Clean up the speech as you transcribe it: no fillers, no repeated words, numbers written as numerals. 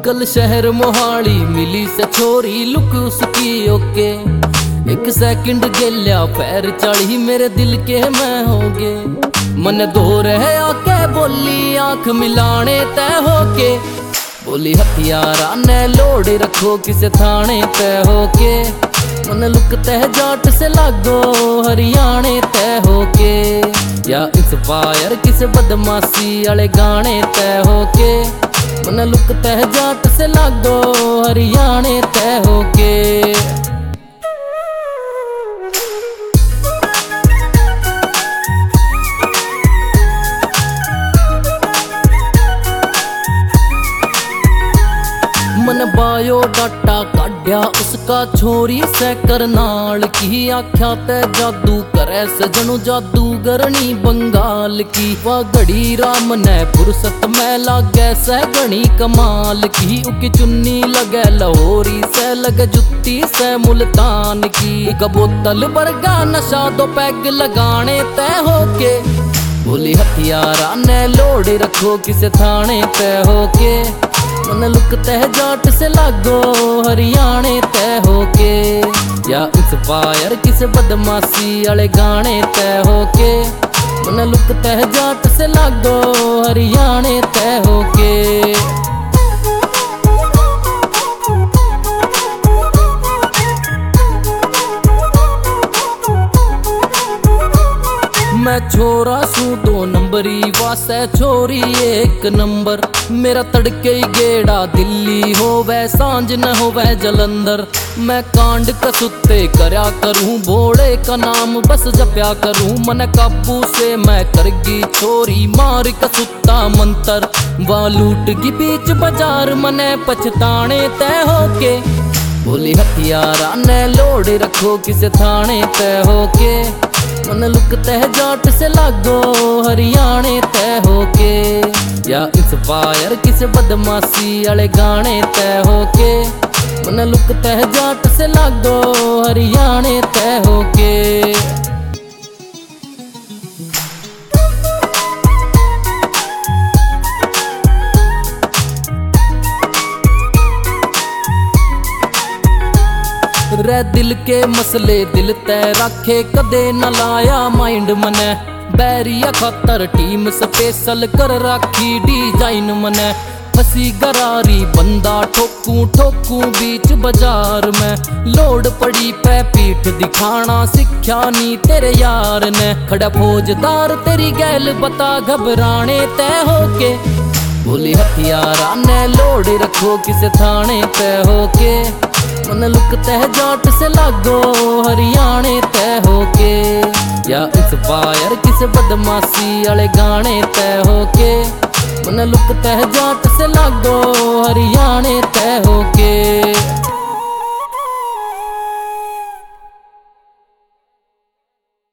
Local शहर मोहाली मिली से छोरी लुक उसकी ओके। एक सेकंड गेल्या पैर चढ़ी मेरे दिल के मैं होगे। मन दो रहे आके बोली आंख मिलाने तय होके। बोली हथियारा ने लोड रखो किसे थाने तय होके। मन लुक तह जाट से लागो हरियाणे तय होके। या इंस्पायर किसे बदमाशी वाले गाने तय होके। मन लुक तह जाट से लागो हरियाणे तय होके। मन बायो डाटा काढ़या उसका छोरी से करनाल की। आख्या ते जादू करे सजनू जादूगरनी बंगाल की। वह घड़ी राम ने फुर्सत में लागे से घनी कमाल की। उकी चुन्नी लगे लाहौरी से लगे जुत्ती से मुल्तान की। एक बोतल बरगा नशा दो पैग लगाने तय होके। बोली हथियारा ने लोड रखो किसे थाने तय होके। मन लुक तह जाट से लागो हरियाणे तय होके। या इंस्पायर किसे बदमाशी वाले गाने तय होके। मन लुक तह जाट से लागो हरियाणे तय होके। मैं छोरा सू दो नंबरी वासे छोरी एक नंबर। मेरा तड़के गेड़ा दिल्ली होवे सांझ न होवे जलंधर। मैं कांड कसुत्ते करया करूं भोड़े का नाम बस जप्या करूं। मन काबू से मैं करगी छोरी मार कसुत्ता मंतर। वह लूट की बीच बाजार मने पछताने तय होके। बोली हथियारा ने लोड रखो किसे थाने तय होके। मन लुक तह जाट से लागो हरियाणे तय होके। या इंस्पायर किसे बदमाशी वाले गाने तय होके। मन लुक तह जाट से लागो हरियाणे तय होके। रे दिल के मसले दिल तय रखे कदे न लाया माइंड मने। बैरिया खातर टीम स्पेशल कर राखी डिजाइन मने। फसी गरारी बंदा ठोकू ठोकू बीच बाजार में। लोड पड़ी पे पीठ दिखाना सिक्ख्या नी तेरे यार ने। खड़ा फौजदार तेरी गैल बता घबराने तय होके। बोली हथियारा ने लोड रखो किसे थाने तय होके। मन लुक तह जाट से लागो हरियाणे तय होके। या इंस्पायर किसे बदमाशी वाले गाने तय होके। मन लुक तह जाट से लागो हरियाणे तय होके।